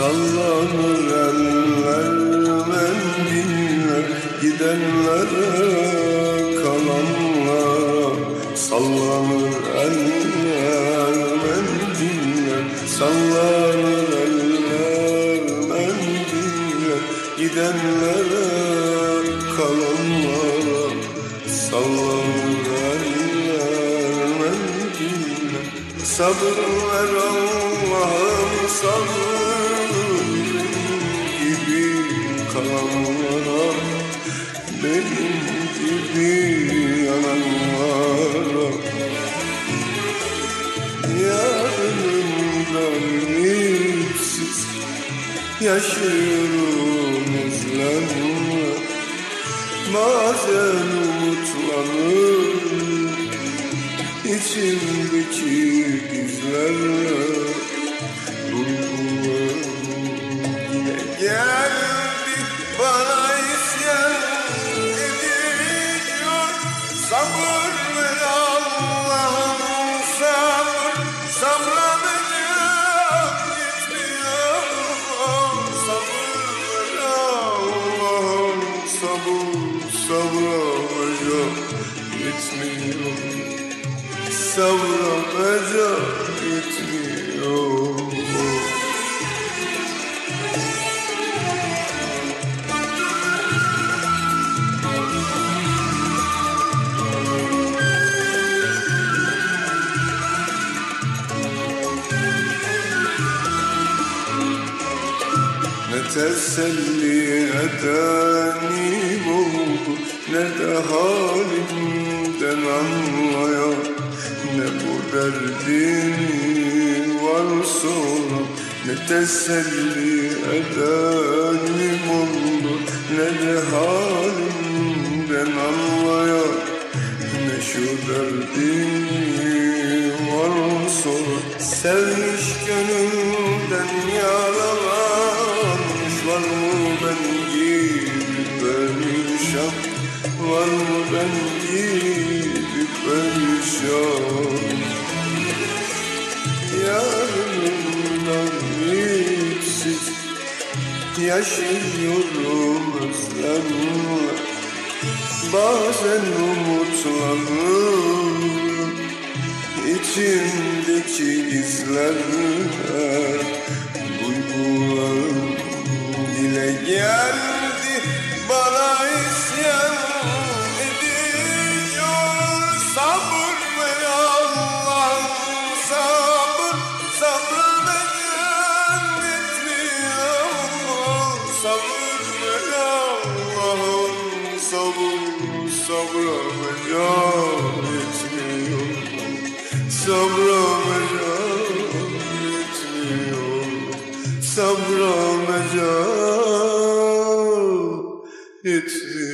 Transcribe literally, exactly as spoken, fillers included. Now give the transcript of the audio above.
sallanır eller, mendiller, gidenlere, kalanlara. Sallanır eller, mendiller, sallanır eller, mendiller, gidenlere, kalanlara. Sallanır eller, mendiller. Sabır ver Allah'ım, sabır gibi kalanlara, benim gibi yananlara. Yarınımdan ümitsiz yaşıyorum özlemle. Bazen umutlanır içimdeki izlerle. Duygularım yine geldi, bana isyan ediyor. Sabır ver Allah'ım, sabır, sabredeceğim yetmiyor. Sabır ver Allah'ım, sabır, sabredeceğim yetmiyor. Sabredeceğim yetmiyor. Ne teselli edenim oldu, ne de halimden anlayan. Ne bu derdin var sonra, ne teselli edenim oldu, ne de halimden anlayan. Ne şu derdin var sonra, sevmiş gönülden yaralanmış. Var mı ben gibi perişan, var mı ben gibi perişan. Yarınımdan ümitsiz yaşıyorum özlemle. Bazen umutlanır içimdeki izlerle. Duygularım dile geldi, bana isyan ediyor. Sabır ver Allah'ım, sabır, sabredeceğim yetmiyor. Sabır ver Allah'ım, sabır, sabredeceğim yetmiyor. Sabredeceğim yetmiyor. Sabredeceğim yetmiyor.